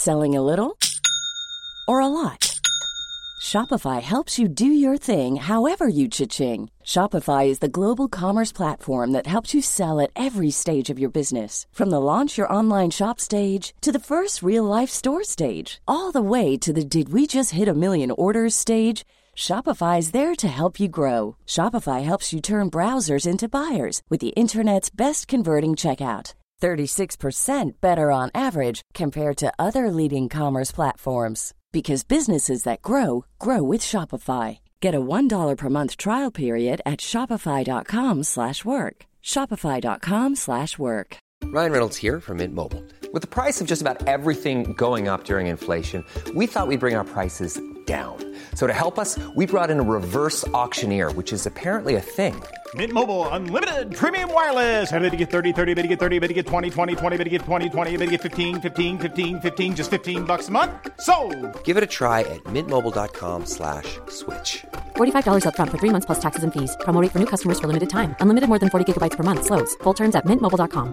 Selling a little or a lot? Shopify helps you do your thing however you cha-ching. Shopify is the global commerce platform that helps you sell at every stage of your business. From the launch your online shop stage to the first real-life store stage, all the way to the did we just hit a million orders stage. Shopify is there to help you grow. Shopify helps you turn browsers into buyers with the internet's best converting checkout. 36% better on average compared to other leading commerce platforms. Because businesses that grow, grow with Shopify. Get a $1 per month trial period at shopify.com/work. Shopify.com/work. Ryan Reynolds here from Mint Mobile. With the price of just about everything going up during inflation, we thought we'd bring our prices down. So to help us, we brought in a reverse auctioneer, which is apparently a thing. Mint Mobile Unlimited Premium Wireless. How to get 30, 30, bit to get 30, bit to get 20, 20, 20, bit to get 20, 20, bit to get 15, 15, 15, 15, just $15 a month? Sold! Give it a try at mintmobile.com/switch. $45 up front for 3 months plus taxes and fees. Promo rate for new customers for limited time. Unlimited more than 40 gigabytes per month. Slows full terms at mintmobile.com.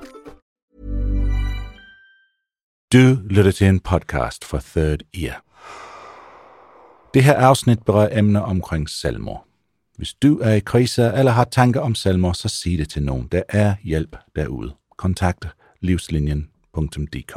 Du lytter til en podcast for Third Ear. Det her afsnit berører emner omkring selvmord. Hvis du er i krise eller har tanker om selvmord, så sig det til nogen. Der er hjælp derude. Kontakt livslinjen.dk.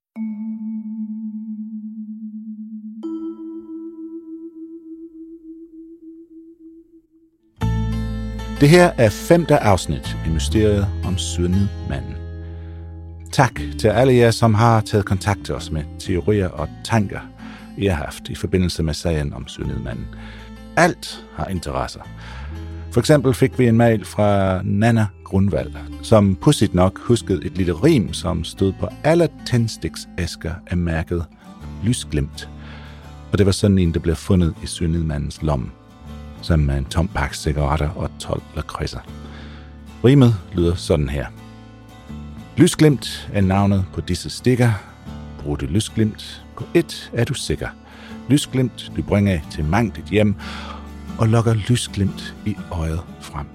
Det her er 5. afsnit i mysteriet om Cyanidmanden. Tak til alle jer, som har taget kontakt til os med teorier og tanker, I har haft i forbindelse med sagen om Cyanidmanden. Alt har interesser. For eksempel fik vi en mail fra Nana Grundvald, som pudsigt nok huskede et lille rim, som stod på alle tændstiksæsker af mærket lysglimt. Og det var sådan en, der blev fundet i Cyanidmandens lomme, sammen med en tom pakke cigaretter og 12 lakridser. Rimet lyder sådan her. Lysglimt er navnet på disse stikker. Brug det lysglimt. På et er du sikker. Lysglimt du bringer til mangt dit hjem, og lokker lysglimt i øjet frem.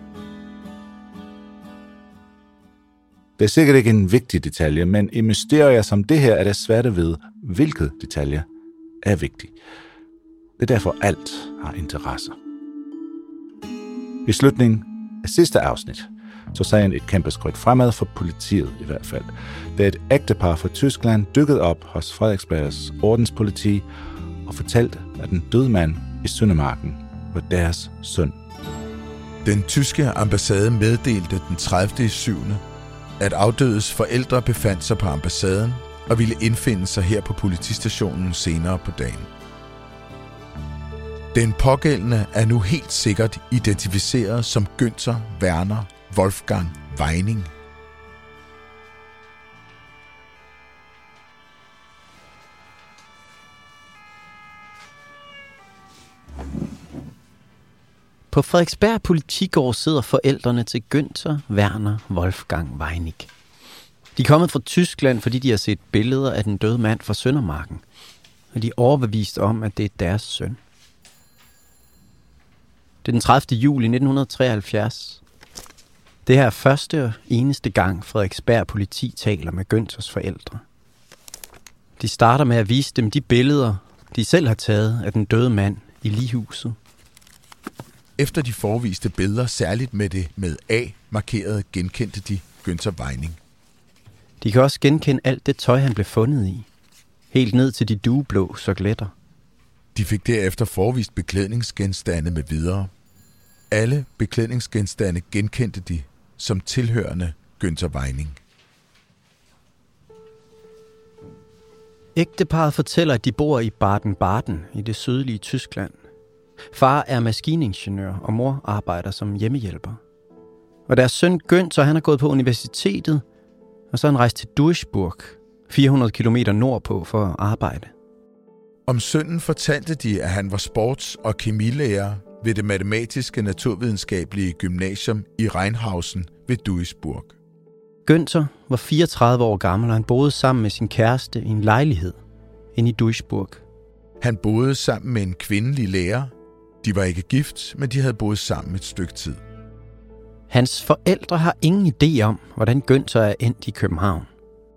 Det er sikkert ikke en vigtig detalje, men i mysterier som det her er det svært at vide, hvilket detalje er vigtig. Det er derfor alt har interesse. I slutningen af sidste afsnit så sagen et kæmpe skridt fremad for politiet i hvert fald, da et ægtepar fra Tyskland dykkede op hos Frederiksbergs ordenspoliti og fortalte, at den døde mand i Søndermarken var deres søn. Den tyske ambassade meddelte den 30.7., at afdødes forældre befandt sig på ambassaden og ville indfinde sig her på politistationen senere på dagen. Den pågældende er nu helt sikkert identificeret som Günther Werner Wolfgang Weining. På Frederiksberg Politigård sidder forældrene til Günther Werner Wolfgang Weining. De er kommet fra Tyskland, fordi de har set billeder af den døde mand fra Søndermarken, og de er overbevist om, at det er deres søn. Det er den 30. juli 1973. Det her er første og eneste gang, Frederiksberg Politi taler med Günthers forældre. De starter med at vise dem de billeder, de selv har taget af den døde mand i lighuset. Efter de forviste billeder, særligt med det med A markerede, genkendte de Günther Weining. De kan også genkende alt det tøj, han blev fundet i. Helt ned til de dueblå sokletter. De fik derefter forvist beklædningsgenstande med videre. Alle beklædningsgenstande genkendte de som tilhørende Günther Weining. Ægteparret fortæller, at de bor i Baden-Baden i det sydlige Tyskland. Far er maskiningeniør, og mor arbejder som hjemmehjælper. Og deres søn Günther, han er gået på universitetet, og så er han rejst til Duisburg, 400 kilometer nordpå for at arbejde. Om sønnen fortalte de, at han var sports- og kemilærer ved det matematiske naturvidenskabelige gymnasium i Rheinhausen ved Duisburg. Günther var 34 år gammel, og han boede sammen med sin kæreste i en lejlighed inde i Duisburg. Han boede sammen med en kvindelig lærer. De var ikke gift, men de havde boet sammen et stykke tid. Hans forældre har ingen idé om, hvordan Günther er endt i København.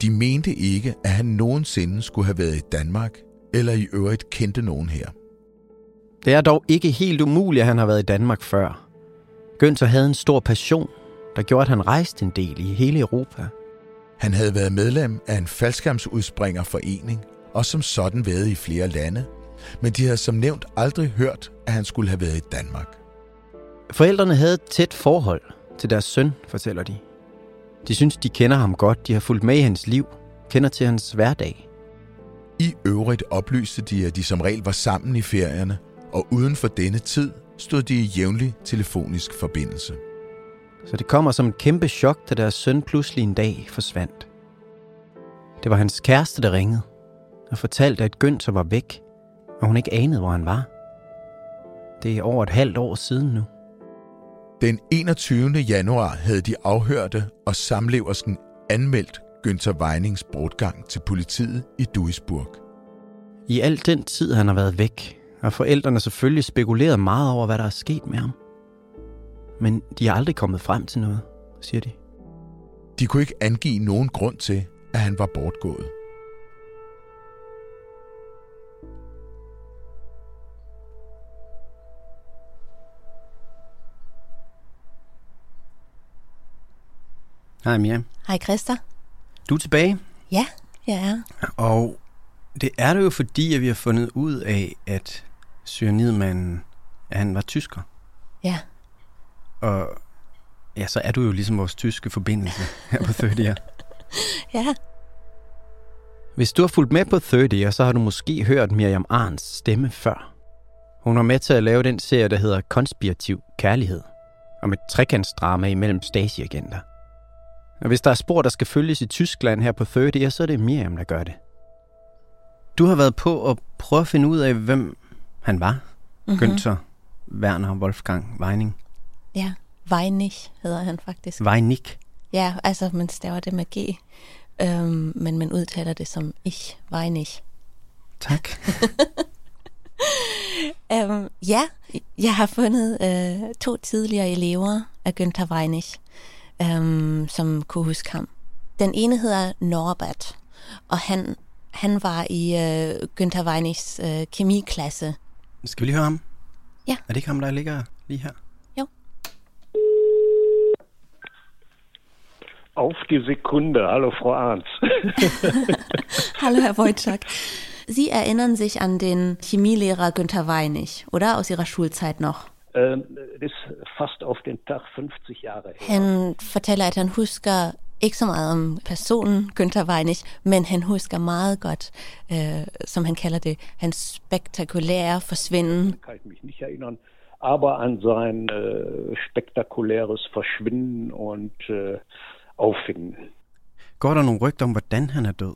De mente ikke, at han nogensinde skulle have været i Danmark, eller i øvrigt kendte nogen her. Det er dog ikke helt umuligt, at han har været i Danmark før. Günther havde en stor passion, der gjorde, at han rejste en del i hele Europa. Han havde været medlem af en faldskærmsudsprængerforening, og som sådan været i flere lande, men de havde som nævnt aldrig hørt, at han skulle have været i Danmark. Forældrene havde et tæt forhold til deres søn, fortæller de. De synes, de kender ham godt, de har fulgt med i hans liv, kender til hans hverdag. I øvrigt oplyste de, at de som regel var sammen i ferierne, og uden for denne tid stod de i jævnlig telefonisk forbindelse. Så det kommer som et kæmpe chok, da deres søn pludselig en dag forsvandt. Det var hans kæreste, der ringede og fortalte, at Günther var væk, og hun ikke anede, hvor han var. Det er over et halvt år siden nu. Den 21. januar havde de afhørte og samleversken anmeldt Günther Weinings bortgang til politiet i Duisburg. I al den tid, han har været væk, har forældrene selvfølgelig spekuleret meget over, hvad der er sket med ham. Men de er aldrig kommet frem til noget, siger de. De kunne ikke angive nogen grund til, at han var bortgået. Hej Mia. Hej Christa. Du er tilbage. Ja, jeg er. Og det er det jo fordi, at vi har fundet ud af, at cyanidmanden, han var tysker. Ja. Og ja, så er du jo ligesom vores tyske forbindelse her på 30'er. Ja. Hvis du har fulgt med på 30'er, så har du måske hørt Miriam Arns stemme før. Hun var med til at lave den serie, der hedder Konspirativ Kærlighed, om et trekantsdrama imellem Stasi-agenter. Og hvis der er spor, der skal følges i Tyskland her på 30'er, så er det Miriam, der gør det. Du har været på at prøve at finde ud af, hvem han var. Günther Werner Wolfgang Weining. Ja, Weinig hedder han faktisk. Weinig. Ja, altså man staver det med G, men man udtaler det som Ich Weinig. Tak. Ja, jeg har fundet 2 tidligere elever af Günther Weinig, som kunne huske ham. Den ene hedder Norbert, og han var i Günther Weinigs kemiklasse. Skal vi lige høre ham? Ja. Er det ikke ham, der ligger lige her? Jo. Auf die Sekunde. Hallo, Frau Arndt. Hallo, Herr Wojcik. Sie erinnern sich an den Chemielehrer Günther Weinig, oder? Aus Ihrer Schulzeit noch? Det er fast auf den Tag 50 Jahre her. Han fortæller, at han husker ikke så meget om personen Günther Weinig, men han husker meget godt, som han kalder det, hans spektakulære forsvinden. Kan ich mich nicht erinnern, aber an sein spektakuläres Verschwinden und Auffinden. Går der nogle rygter om, hvordan han er død?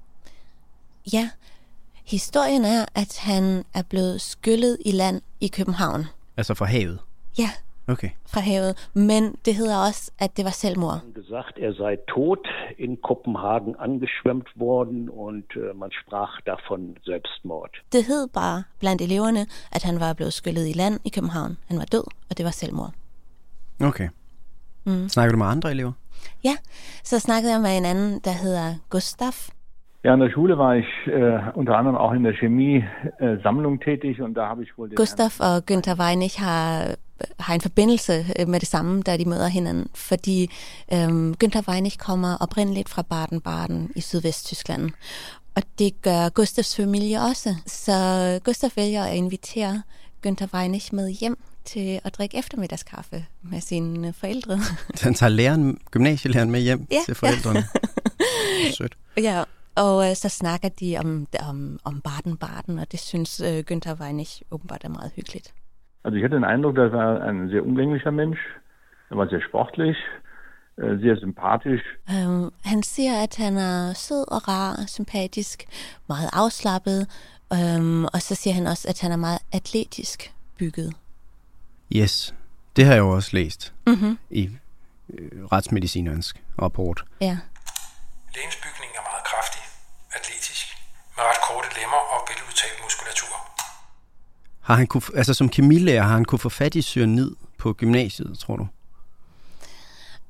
Ja, historien er, at han er blevet skyllet i land i København. Altså fra havet? Ja, okay. Fra havet. Men det hedder også, at det var selvmord. Man har gesagt, sei tot in Kopenhagen angeschwemmt worden, und man sprach davon Selbstmord. Det hed bare blandt eleverne, at han var blevet skyllet i land i København. Han var død, og det var selvmord. Okay. Snakker du med andre elever? Ja, så snakkede jeg med en anden, der hedder Gustav. Ja, in der Schule war ich unter anderem auch in der Chemie-Sammlung tätig, und da habe ich wohl den Gustav og Günther Weinig har en forbindelse med det samme, da de møder hinanden, fordi Günther Weinig kommer oprindeligt fra Baden-Baden i Sydvesttyskland, og det gør Gustavs familie også. Så Gustav vælger at invitere Günther Weinig med hjem til at drikke eftermiddagskaffe med sine forældre. Han tager gymnasielæreren med hjem til forældrene. Ja. Sødt. Ja. Og så snakker de om Baden-Baden, og det synes Günther Weinig åbenbart er meget hyggeligt. Also ich hatte den Eindruck, das war ein sehr umgänglicher Mensch. Er var sehr sportlich, sehr sympathisch. Han siger, at han er sød og rar, sympatisk, meget afslappet, og så siger han også, at han er meget atletisk bygget. Yes, det har jeg jo også læst i retsmedicinerens rapport. Ja. Lægens bygning er meget kraftig, atletisk, med ret korte lemmer og veludtalt muskulatur. Har han som kemilærer, har han kunne få fat i cyanid på gymnasiet, tror du?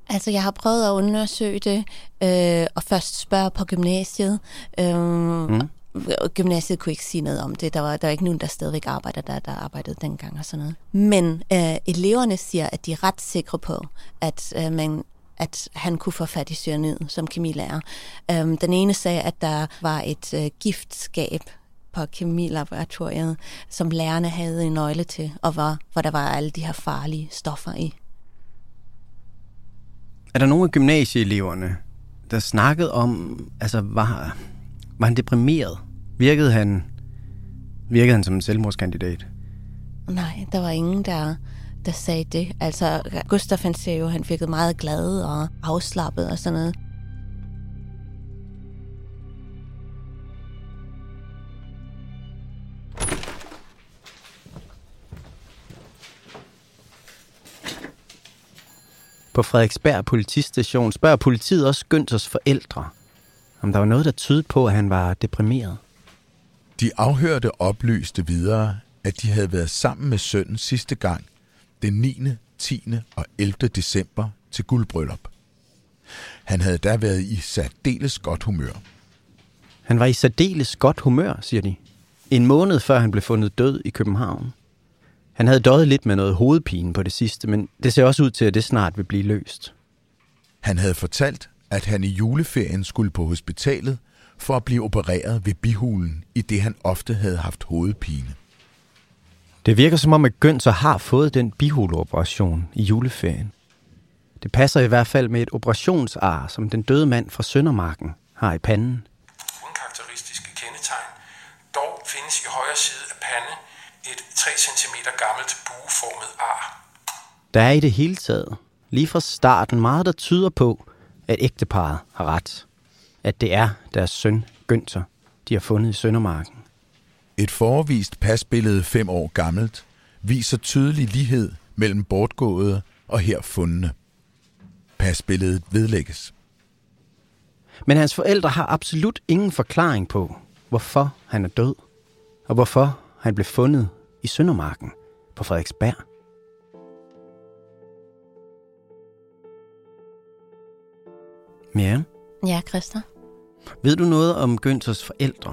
Altså, jeg har prøvet at undersøge det, og først spørge på gymnasiet. Gymnasiet kunne ikke sige noget om det. Der var ikke nogen, der stadigvæk arbejder der arbejdede dengang og sådan noget. Men eleverne siger, at de er ret sikre på, at han kunne få fat i cyanid som kemilærer. Den ene sagde, at der var et giftskab på kemilaboratoriet, som lærerne havde en nøgle til, og hvor der var alle de her farlige stoffer i. Er der nogle af gymnasieeleverne, der snakkede om, altså var han deprimeret? Virkede han som en selvmordskandidat? Nej, der var ingen, der sagde det. Altså, Gustav, han sagde jo, han virkede meget glad og afslappet og sådan noget. På Frederiksberg politistation spørger politiet også Günthers forældre, om der var noget, der tydede på, at han var deprimeret. De afhørte oplyste videre, at de havde været sammen med sønnen sidste gang den 9., 10. og 11. december til guldbryllup. Han havde da været i særdeles godt humør. Han var i særdeles godt humør, siger de. En måned før han blev fundet død i København. Han havde døjet lidt med noget hovedpine på det sidste, men det ser også ud til, at det snart vil blive løst. Han havde fortalt, at han i juleferien skulle på hospitalet for at blive opereret ved bihulen, i det han ofte havde haft hovedpine. Det virker som om, at Günther har fået den bihuleoperation i juleferien. Det passer i hvert fald med et operationsar, som den døde mand fra Søndermarken har i panden. Uden karakteristiske kendetegn. Dog findes i højre side af pande et 3 cm gammelt bueformet ar. Der er i det hele taget, lige fra starten, meget der tyder på, at ægteparret har ret. At det er deres søn, Günther, de har fundet i Søndermarken. Et forvist pasbillede 5 år gammelt viser tydelig lighed mellem bortgåede og her fundne. Pasbilledet vedlægges. Men hans forældre har absolut ingen forklaring på, hvorfor han er død, og hvorfor han blev fundet i Søndermarken på Frederiksberg. Ja. Ja, Christa. Ved du noget om Günthers forældre?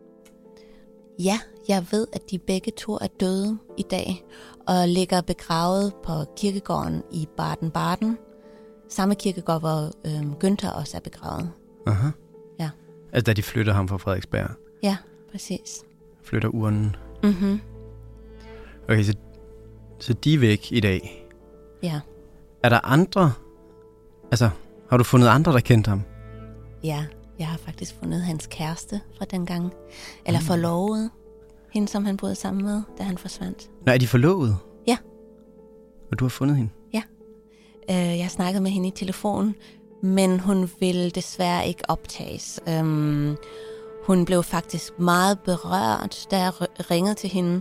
Ja, jeg ved, at de begge to er døde i dag, og ligger begravet på kirkegården i Baden-Baden. Samme kirkegård, hvor Günther også er begravet. Aha. Ja. Altså, da de flytter ham fra Frederiksberg? Ja, præcis. Flytter urnen? Mhm. Okay, så de er væk i dag? Ja. Er der andre? Altså, har du fundet andre, der kendte ham? Ja, jeg har faktisk fundet hans kæreste fra dengang. Eller forlovet. Hende, som han boede sammen med, da han forsvandt. Nå, er de forlovet? Ja. Og du har fundet hende? Ja. Jeg snakkede med hende i telefon, men hun ville desværre ikke optages. Hun blev faktisk meget berørt, da jeg ringede til hende,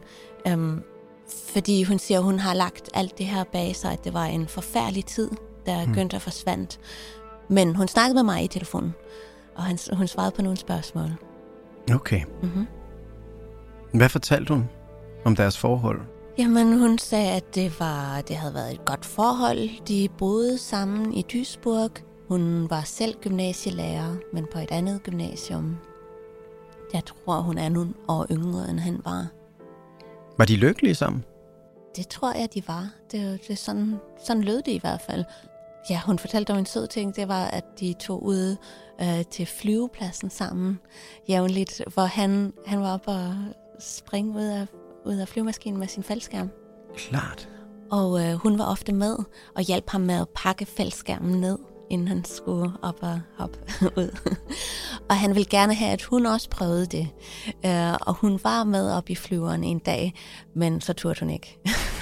fordi hun siger, at hun har lagt alt det her bag sig, at det var en forfærdelig tid, da Günther forsvandt. Men hun snakkede med mig i telefonen, og hun svarede på nogle spørgsmål. Okay. Mm-hmm. Hvad fortalte hun om deres forhold? Jamen, hun sagde, at det havde været et godt forhold. De boede sammen i Duisburg. Hun var selv gymnasielærer, men på et andet gymnasium. Jeg tror, hun er nogle år yngre, end han var. Var de lykkelige sammen? Det tror jeg, de var. Det sådan lød det i hvert fald. Ja, hun fortalte om en sød ting. Det var, at de tog ud til flyvepladsen sammen jævnligt, hvor han var oppe og springe ud af flyvemaskinen med sin faldskærm. Klart. Og hun var ofte med og hjalp ham med at pakke faldskærmen ned, inden han skulle op og hoppe ud. Og han ville gerne have, at hun også prøvede det. Og hun var med op i flyveren en dag, men så turde hun ikke.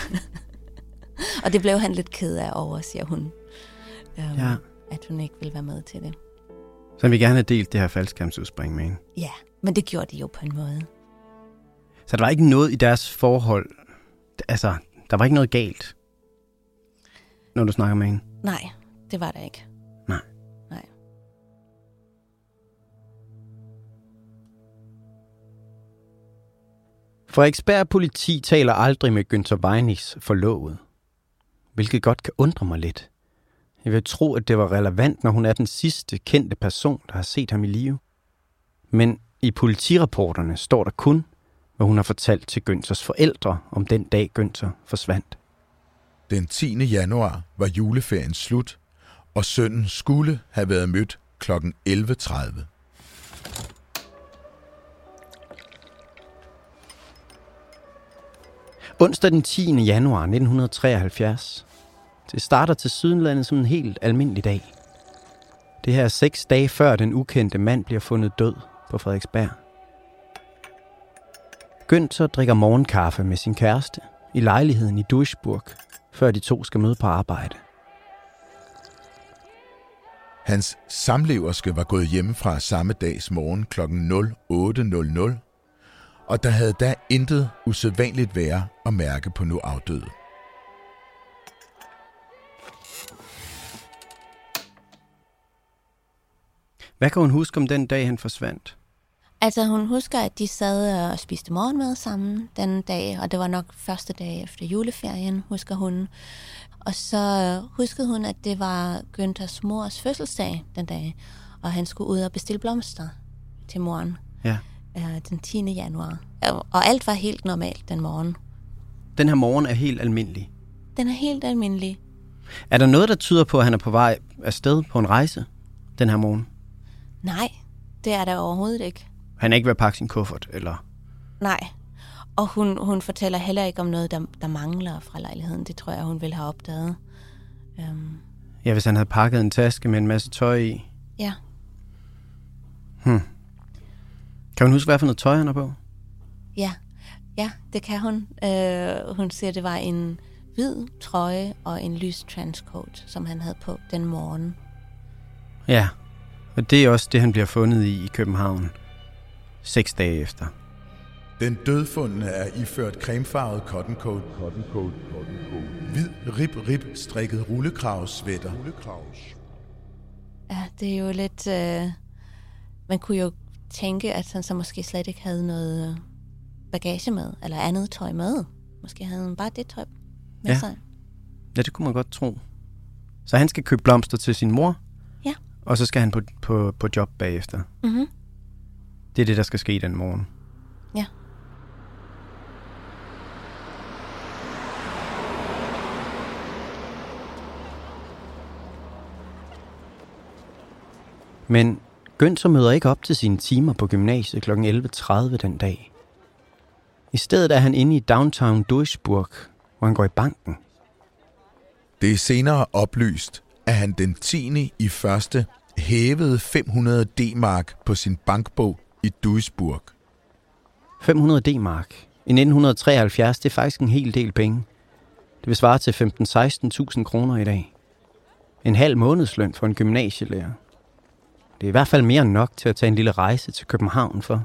Og det blev han lidt ked af over, siger hun. At hun ikke ville være med til det. Så han ville gerne have delt det her faldskærmsudspring med hende? Ja, men det gjorde de jo på en måde. Så der var ikke noget i deres forhold, altså, der var ikke noget galt, når du snakker med hende? Nej, det var der ikke. Nej. Frederiksberg politi taler aldrig med Günther Weinichs forlovede, hvilket godt kan undre mig lidt. Jeg vil tro, at det var relevant, når hun er den sidste kendte person, der har set ham i live. Men i politirapporterne står der kun, hvad hun har fortalt til Günthers forældre om den dag, Günther forsvandt. Den 10. januar var juleferien slut, og sønnen skulle have været mødt kl. 11.30. Onsdag den 10. januar 1973. Det starter til Sydenlandet som en helt almindelig dag. Det her er 6 dage før den ukendte mand bliver fundet død på Frederiksberg. Günther drikker morgenkaffe med sin kæreste i lejligheden i Duisburg, før de to skal møde på arbejde. Hans samleverske var gået hjemmefra samme dags morgen kl. 08.00, og der havde da intet usædvanligt være at mærke på nu afdøde. Hvad kan hun huske om den dag, han forsvandt? Altså, hun husker, at de sad og spiste morgenmad sammen den dag, og det var nok første dag efter juleferien, husker hun. Og så huskede hun, at det var Günthers mors fødselsdag den dag, og han skulle ud og bestille blomster til moren den 10. januar. Og alt var helt normalt den morgen. Den her morgen er helt almindelig? Den er helt almindelig. Er der noget, der tyder på, at han er på vej afsted på en rejse den her morgen? Nej, det er der overhovedet ikke. Han er ikke ved at pakke sin kuffert, eller? Nej, og hun fortæller heller ikke om noget, der mangler fra lejligheden. Det tror jeg, hun ville have opdaget. Ja, hvis han havde pakket en taske med en masse tøj i. Ja. Kan hun huske, hvad for noget tøj han er på? Ja, det kan hun. Hun siger, det var en hvid trøje og en lys trenchcoat, som han havde på den morgen. Ja, og det er også det, han bliver fundet i København 6 dage efter. Den dødfundne er iført cremefarvet cotton coat. Hvid rib strikket rullekravssvætter. Ja, det er jo lidt... man kunne jo tænke, at han så måske slet ikke havde noget bagage med, eller andet tøj med. Måske havde han bare det tøj med sig. Ja, det kunne man godt tro. Så han skal købe blomster til sin mor, og så skal han på job bagefter. Mm-hmm. Det er det, der skal ske den morgen. Ja. Men Günther møder ikke op til sine timer på gymnasiet kl. 11.30 den dag. I stedet er han inde i downtown Duisburg, hvor han går i banken. Det er senere oplyst, at han den 10. i første hævede 500 D-mark på sin bankbog i Duisburg. 500 D-mark. I 1973, det er faktisk en hel del penge. Det vil svare til 15-16.000 kroner i dag. En halv månedsløn for en gymnasielærer. Det er i hvert fald mere end nok til at tage en lille rejse til København for.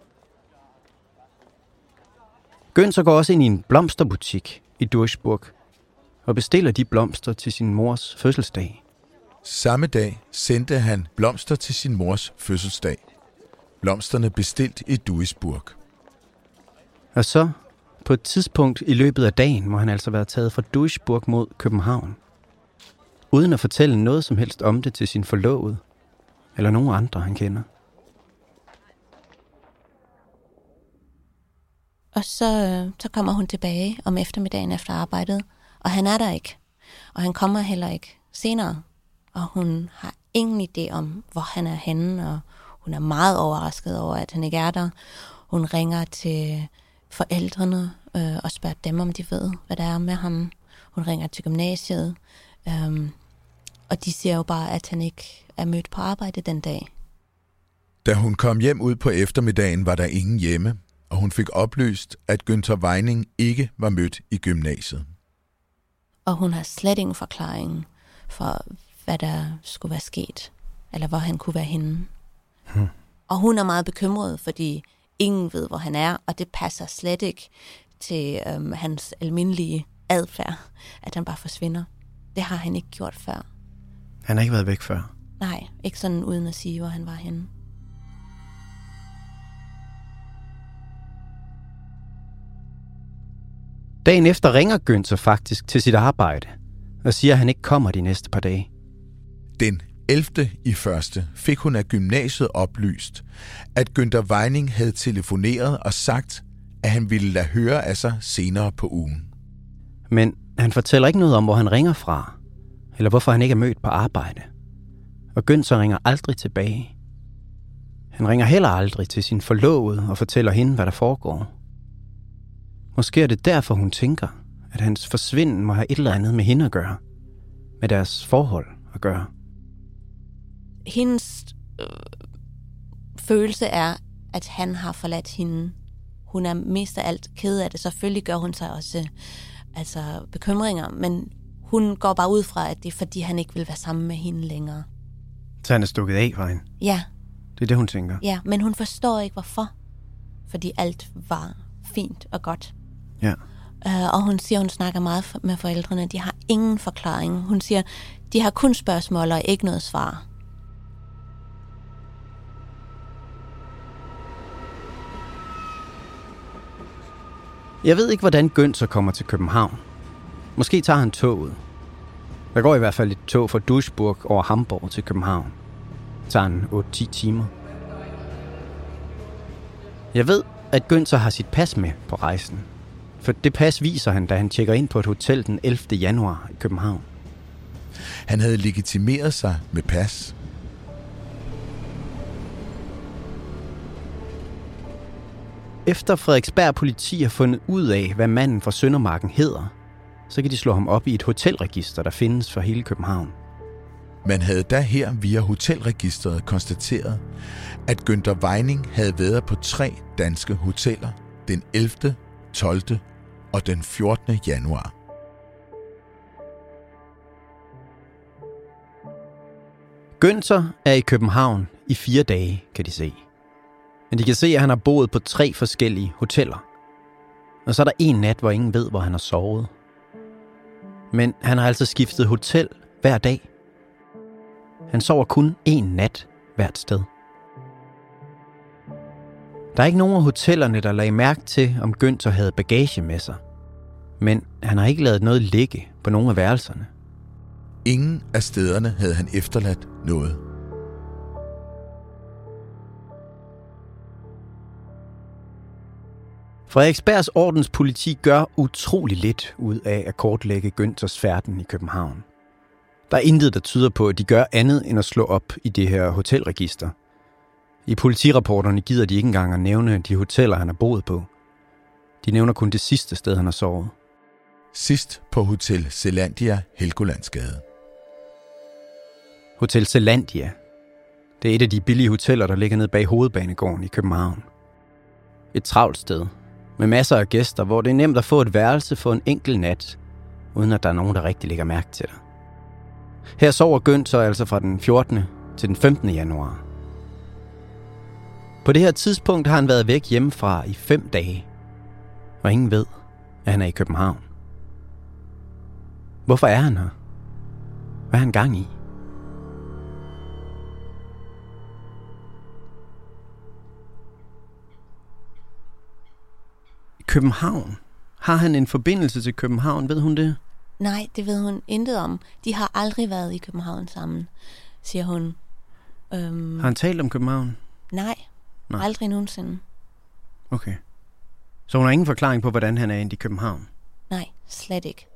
Günther går også ind i en blomsterbutik i Duisburg og bestiller de blomster til sin mors fødselsdag. Samme dag sendte han blomster til sin mors fødselsdag. Blomsterne bestilt i Duisburg. Og så, på et tidspunkt i løbet af dagen, må han altså være taget fra Duisburg mod København. Uden at fortælle noget som helst om det til sin forlovede, eller nogen andre, han kender. Og så kommer hun tilbage om eftermiddagen efter arbejdet, og han er der ikke. Og han kommer heller ikke senere. Og hun har ingen idé om, hvor han er henne, og hun er meget overrasket over, at han ikke er der. Hun ringer til forældrene og spørger dem, om de ved, hvad der er med ham. Hun ringer til gymnasiet, og de siger jo bare, at han ikke er mødt på arbejde den dag. Da hun kom hjem ud på eftermiddagen, var der ingen hjemme, og hun fik oplyst, at Günther Weining ikke var mødt i gymnasiet. Og hun har slet ingen forklaring for, hvad der skulle være sket, eller hvor han kunne være henne. Og hun er meget bekymret, fordi ingen ved, hvor han er, og det passer slet ikke til hans almindelige adfærd, at han bare forsvinder. Det har han ikke gjort før. Han har ikke været væk før? Nej, ikke sådan uden at sige, hvor han var henne. Dagen efter ringer Günther faktisk til sit arbejde og siger, at han ikke kommer de næste par dage. Den 11. i første fik hun af gymnasiet oplyst, at Günther Weining havde telefoneret og sagt, at han ville lade høre af sig senere på ugen. Men han fortæller ikke noget om, hvor han ringer fra, eller hvorfor han ikke er mødt på arbejde. Og Günther ringer aldrig tilbage. Han ringer heller aldrig til sin forlovede og fortæller hende, hvad der foregår. Måske er det derfor, hun tænker, at hans forsvinden må have et eller andet med hende at gøre. Med deres forhold at gøre. Hendes følelse er, at han har forladt hende. Hun er mest af alt ked af det. Selvfølgelig gør hun sig også bekymringer, men hun går bare ud fra, at det er, fordi han ikke vil være sammen med hende længere. Så han er stukket af fra hende? Ja. Det er det, hun tænker? Ja, men hun forstår ikke, hvorfor. Fordi alt var fint og godt. Ja. Og hun siger, hun snakker meget med forældrene. De har ingen forklaring. Hun siger, de har kun spørgsmål og ikke noget svar. Jeg ved ikke, hvordan Günther kommer til København. Måske tager han toget. Der går i hvert fald et tog fra Duisburg over Hamburg til København. Det tager han 8-10 timer. Jeg ved, at Günther har sit pas med på rejsen. For det pas viser han, da han tjekker ind på et hotel den 11. januar i København. Han havde legitimeret sig med pas. Efter Frederiksberg politi har fundet ud af, hvad manden fra Søndermarken hedder, så kan de slå ham op i et hotelregister, der findes for hele København. Man havde da her via hotelregisteret konstateret, at Günther Weining havde været på 3 danske hoteller den 11., 12. og den 14. januar. Günther er i København i 4 dage, kan de se. Men de kan se, at han har boet på 3 forskellige hoteller. Og så er der en nat, hvor ingen ved, hvor han har sovet. Men han har altså skiftet hotel hver dag. Han sover kun 1 nat hvert sted. Der er ikke nogen af hotellerne, der lagde mærke til, om Günther havde bagage med sig. Men han har ikke ladet noget ligge på nogen af værelserne. Ingen af stederne havde han efterladt noget. Frederiksbergs ordenspoliti gør utrolig lidt ud af at kortlægge Günthers færden i København. Der er intet, der tyder på, at de gør andet end at slå op i det her hotelregister. I politirapporterne gider de ikke engang at nævne de hoteller, han har boet på. De nævner kun det sidste sted, han har sovet. Sidst på Hotel Zelandia, Helgolandsgade. Hotel Zelandia. Det er et af de billige hoteller, der ligger nede bag Hovedbanegården i København. Et travlt sted med masser af gæster, hvor det er nemt at få et værelse for en enkelt nat, uden at der er nogen, der rigtig lægger mærke til dig. Her sover Günther altså fra den 14. til den 15. januar. På det her tidspunkt har han været væk hjemmefra i 5 dage, og ingen ved, at han er i København. Hvorfor er han her? Hvad er han gang i? København? Har han en forbindelse til København? Ved hun det? Nej, det ved hun intet om. De har aldrig været i København sammen, siger hun. Har han talt om København? Nej, aldrig nogensinde. Okay. Så hun har ingen forklaring på, hvordan han er endt i København? Nej, slet ikke.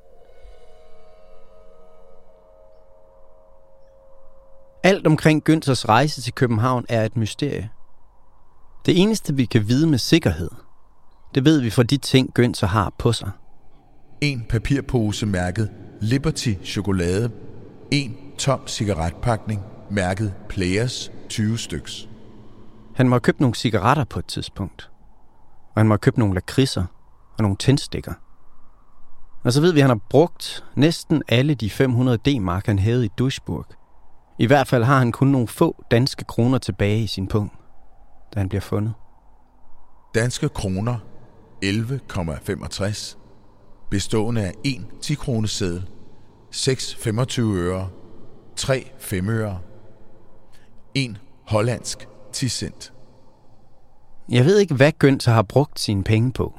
Alt omkring Günthers rejse til København er et mysterie. Det eneste, vi kan vide med sikkerhed, det ved vi fra de ting, Günther har på sig. En papirpose mærket Liberty chokolade. 1 tom cigaretpakning mærket Players 20 styks. Han må have købt nogle cigaretter på et tidspunkt. Og han må have købt nogle lakridser og nogle tændstikker. Og så ved vi, at han har brugt næsten alle de 500 D-mark, han havde i Duisburg. I hvert fald har han kun nogle få danske kroner tilbage i sin pung, da han bliver fundet. Danske kroner 11,65, bestående af 1 10-kroneseddel, 6 25 øre, 3 5 øre, 1 hollandsk 10 cent. Jeg ved ikke, hvad Günther har brugt sine penge på.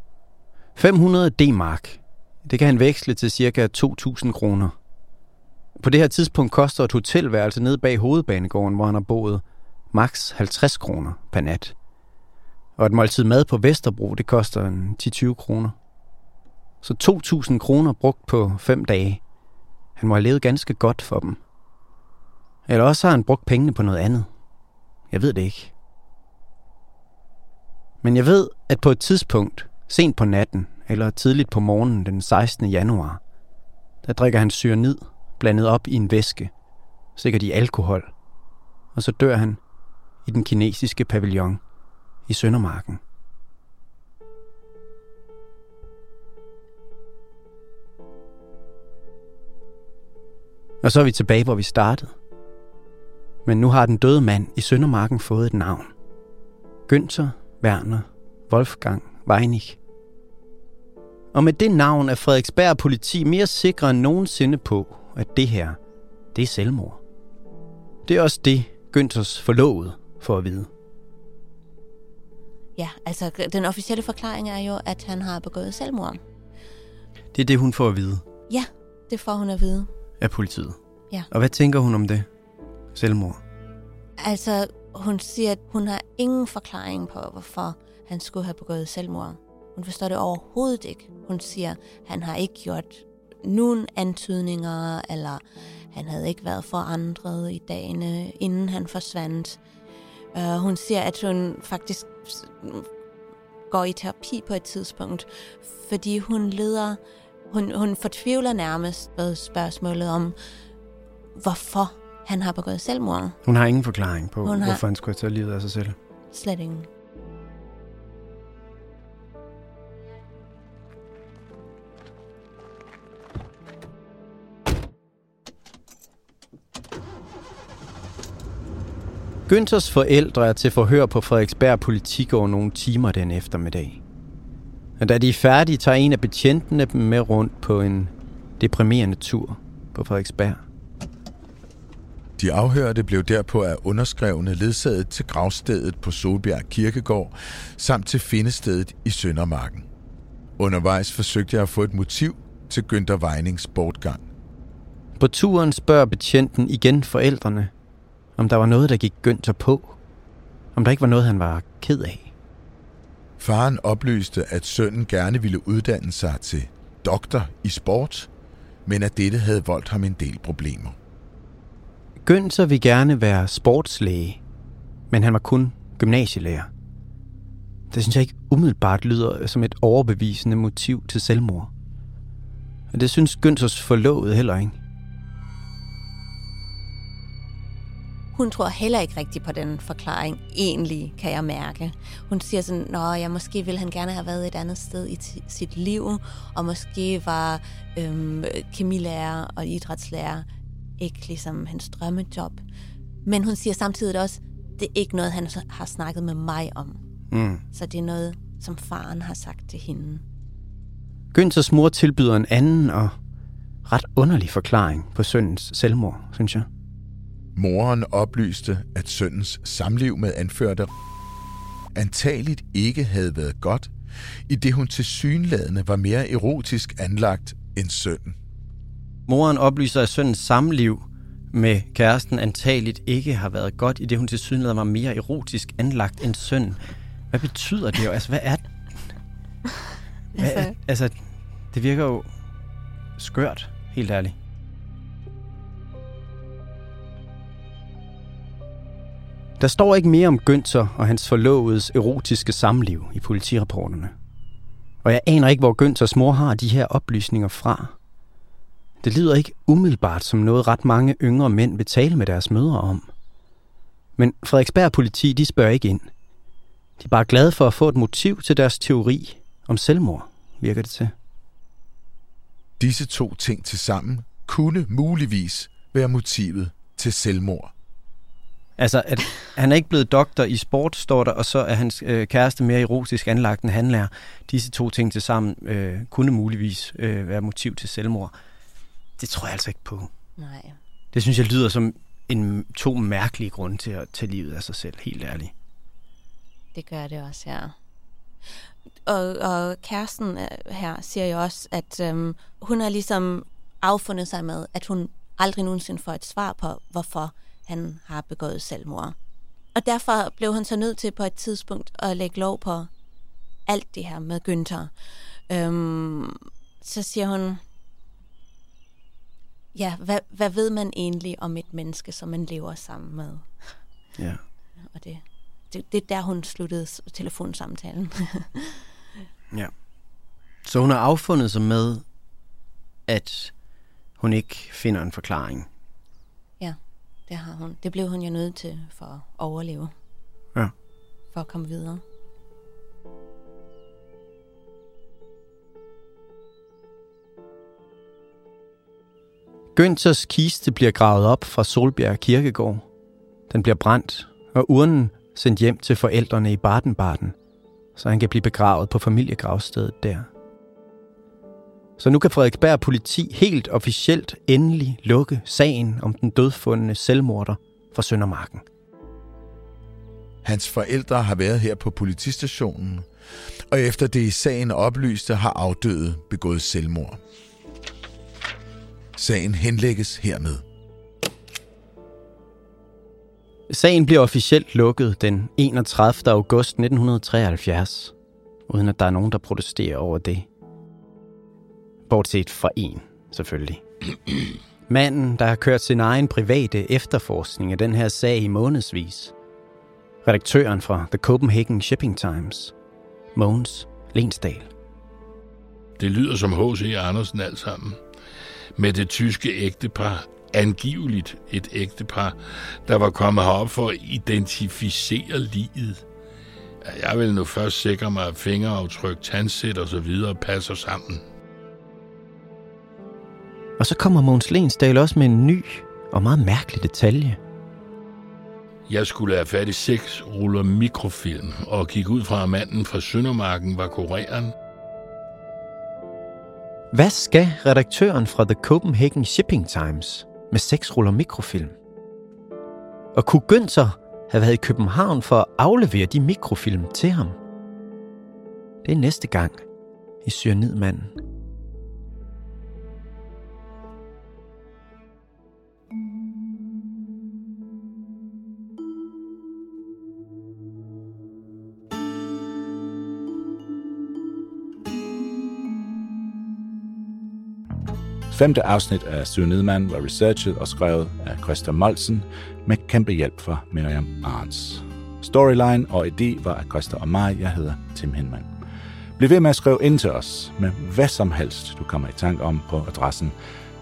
500 D-mark, det kan han veksle til ca. 2.000 kroner. På det her tidspunkt koster et hotelværelse nede bag hovedbanegården, hvor han har boet, maks 50 kroner per nat. Og et måltid mad på Vesterbro, det koster en 10-20 kroner. Så 2.000 kroner brugt på 5 dage. Han må have levet ganske godt for dem. Eller også har han brugt pengene på noget andet. Jeg ved det ikke. Men jeg ved, at på et tidspunkt, sent på natten, eller tidligt på morgenen den 16. januar, der drikker han cyanid, blandet op i en væske, sikkert i alkohol, og så dør han i den kinesiske pavillon i Søndermarken. Og så er vi tilbage, hvor vi startede. Men nu har den døde mand i Søndermarken fået et navn. Günther Werner Wolfgang Weinig. Og med det navn er Frederiksberg politi mere sikre end nogensinde på, at det her, det er selvmord. Det er også det, Günthers forlovede får at vide. Ja, altså den officielle forklaring er jo, at han har begået selvmord. Det er det, hun får at vide? Ja, det får hun at vide. Af politiet? Ja. Og hvad tænker hun om det? Selvmord? Altså, hun siger, at hun har ingen forklaring på, hvorfor han skulle have begået selvmord. Hun forstår det overhovedet ikke. Hun siger, at han har ikke gjort nogen antydninger, eller han havde ikke været forandret i dagene, inden han forsvandt. Hun siger, at hun faktisk går i terapi på et tidspunkt, fordi hun fortvivler nærmest ved spørgsmålet om, hvorfor han har begået selvmord. Hun har ingen forklaring på, hvorfor han skulle tage livet af sig selv. Slet ingen. Günthers forældre er til forhør på Frederiksberg Politigård nogle timer den eftermiddag. Og da de er færdige, tager en af betjentene dem med rundt på en deprimerende tur på Frederiksberg. De afhørte blev derpå af underskrevne ledsaget til gravstedet på Solbjerg Kirkegård, samt til findestedet i Søndermarken. Undervejs forsøgte jeg at få et motiv til Günther Weinings bortgang. På turen spørger betjenten igen forældrene, om der var noget, der gik Günther på. Om der ikke var noget, han var ked af. Faren oplyste, at sønnen gerne ville uddanne sig til doktor i sport, men at dette havde voldt ham en del problemer. Günther ville gerne være sportslæge, men han var kun gymnasielærer. Det synes jeg ikke umiddelbart lyder som et overbevisende motiv til selvmord. Og det synes Günthers forlovede heller ikke. Hun tror heller ikke rigtigt på den forklaring. Egentlig kan jeg mærke. Hun siger sådan, måske ville han gerne have været et andet sted i sit liv, og måske var kemilærer og idrætslærer ikke ligesom hans drømmejob. Men hun siger samtidig også, det er ikke noget, han har snakket med mig om. Så det er noget, som faren har sagt til hende. Günthers mor tilbyder en anden og ret underlig forklaring på sønnens selvmord, synes jeg. Moren oplyste, at sønnens samliv med anførte antageligt ikke havde været godt, i det hun tilsyneladende var mere erotisk anlagt end sønnen. Moren oplyser, at sønnens samliv med kæresten antageligt ikke har været godt, i det hun tilsyneladende var mere erotisk anlagt end sønnen. Hvad betyder det jo? Altså, hvad er det? Altså, det virker jo skørt, helt ærligt. Der står ikke mere om Günther og hans forlovedes erotiske samliv i politirapporterne. Og jeg aner ikke, hvor Günthers mor har de her oplysninger fra. Det lyder ikke umiddelbart som noget ret mange yngre mænd vil tale med deres mødre om. Men Frederiksberg politi, de spørger ikke ind. De er bare glade for at få et motiv til deres teori om selvmord, virker det til. Disse to ting tilsammen kunne muligvis være motivet til selvmord. Altså, at han er ikke blevet doktor i sport, står der, og så er hans kæreste mere erotisk anlagt end han er. Disse to ting tilsammen kunne muligvis være motiv til selvmord. Det tror jeg altså ikke på. Nej. Det synes jeg lyder som to mærkelige grunde til at tage livet af sig selv, helt ærligt. Det gør det også, ja. Og kæresten her siger jo også, at hun har ligesom affundet sig med, at hun aldrig nogensinde får et svar på, hvorfor han har begået selvmord. Og derfor blev hun så nødt til på et tidspunkt at lægge lov på alt det her med Günther. Så siger hun, ja, hvad ved man egentlig om et menneske, som man lever sammen med? Ja. Og det er der, hun sluttede telefonsamtalen. Ja. Så hun har affundet sig med, at hun ikke finder en forklaring. Ja, det har hun. Det blev hun jo nødt til for at overleve. Ja. For at komme videre. Günthers kiste bliver gravet op fra Solbjerg Kirkegård. Den bliver brændt, og urnen sendt hjem til forældrene i Baden-Baden, så han kan blive begravet på familiegravstedet der. Så nu kan Frederiksberg politi helt officielt endelig lukke sagen om den dødfundne selvmorder fra Søndermarken. Hans forældre har været her på politistationen, og efter det i sagen oplyste, har afdøde begået selvmord. Sagen henlægges hermed. Sagen bliver officielt lukket den 31. august 1973, uden at der er nogen, der protesterer over det. Bortset fra en, selvfølgelig. Manden, der har kørt sin egen private efterforskning af den her sag i månedsvis. Redaktøren fra The Copenhagen Shipping Times, Mogens Lensdal. Det lyder som H.C. Andersen alt sammen. Med det tyske ægtepar, angiveligt et ægtepar, der var kommet herop for at identificere liget. Jeg vil nu først sikre mig, at fingeraftryk, tandsæt og så videre passer sammen. Og så kommer Mogens Lensdal også med en ny og meget mærkelig detalje. Jeg skulle have fat i 6 ruller mikrofilm og gik ud fra, at manden fra Søndermarken var kureren. Hvad skal redaktøren fra The Copenhagen Shipping Times med 6 ruller mikrofilm? Og kunne Günther have været i København for at aflevere de mikrofilm til ham? Det er næste gang i Cyanidmanden. Femte afsnit af Cyanidmanden var researchet og skrevet af Christa Moltzen med kæmpe hjælp fra Miriam Arns. Storyline og idé var af Christa og mig. Jeg hedder Tim Hinman. Bliv ved med at skrive ind til os med hvad som helst, du kommer i tanke om på adressen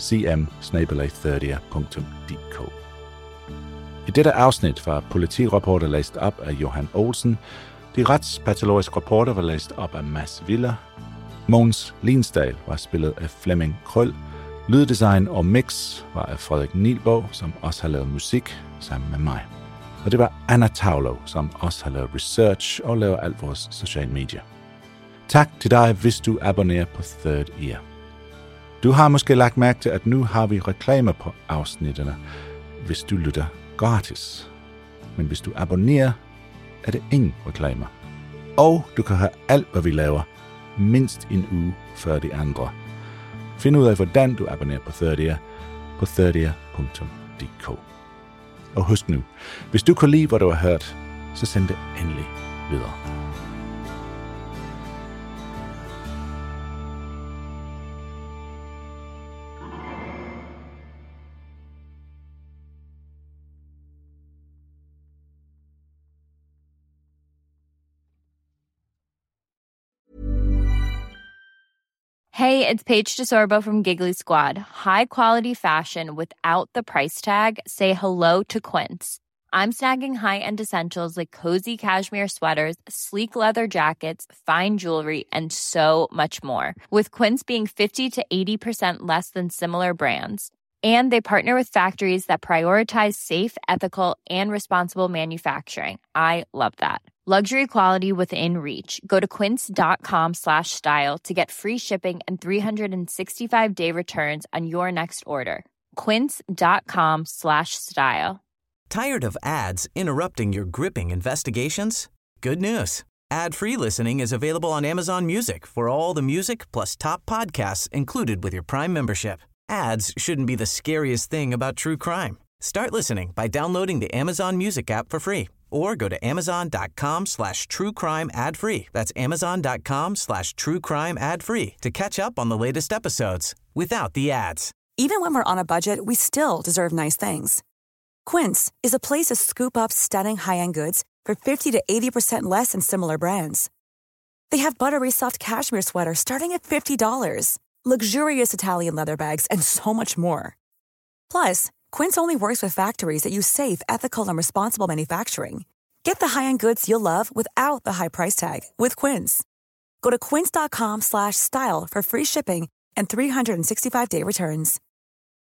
cm@30er.dk. I dette afsnit var politireporter læst op af Johan Olsen. De retspatologiske rapporter var læst op af Mads Willer. Mogens Lensdal var spillet af Flemming Krøll. Lyddesign og mix var af Frederik Nielborg, som også har lavet musik sammen med mig. Og det var Anna Taulo, som også har lavet research og laver alt vores sociale medier. Tak til dig, hvis du abonnerer på Third Ear. Du har måske lagt mærke til, at nu har vi reklamer på afsnittene, hvis du lytter gratis. Men hvis du abonnerer, er det ingen reklamer. Og du kan have alt, hvad vi laver, mindst en uge før de andre. Find ud af, hvordan du abonnerer på Third Ear på thirdear.dk. Og husk nu, hvis du kan lide, hvad du har hørt, så send det endelig videre. Hey, it's Paige DeSorbo from Giggly Squad. High quality fashion without the price tag. Say hello to Quince. I'm snagging high-end essentials like cozy cashmere sweaters, sleek leather jackets, fine jewelry, and so much more. With Quince being 50 to 80% less than similar brands. And they partner with factories that prioritize safe, ethical, and responsible manufacturing. I love that. Luxury quality within reach. Go to quince.com/style to get free shipping and 365-day returns on your next order. Quince.com/style. Tired of ads interrupting your gripping investigations? Good news. Ad-free listening is available on Amazon Music for all the music plus top podcasts included with your Prime membership. Ads shouldn't be the scariest thing about true crime. Start listening by downloading the Amazon Music app for free or go to amazon.com/truecrime ad free. That's amazon.com/truecrime ad free to catch up on the latest episodes without the ads. Even when we're on a budget, we still deserve nice things. Quince is a place to scoop up stunning high-end goods for 50 to 80% less than similar brands. They have buttery soft cashmere sweaters starting at $50, luxurious Italian leather bags, and so much more. Plus, Quince only works with factories that use safe, ethical, and responsible manufacturing. Get the high-end goods you'll love without the high price tag with Quince. Go to quince.com/style for free shipping and 365-day returns.